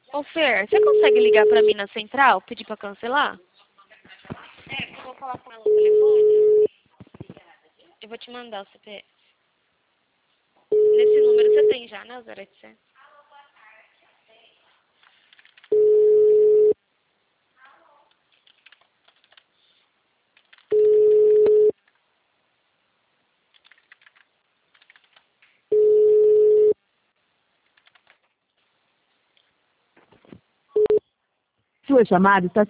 Ô, Fer, você consegue ligar pra mim na central, pedir pra cancelar? É, eu vou falar com ela no telefone. Eu vou te mandar o CPF. Nesse número você tem já, né, o 0800? Sua chamada está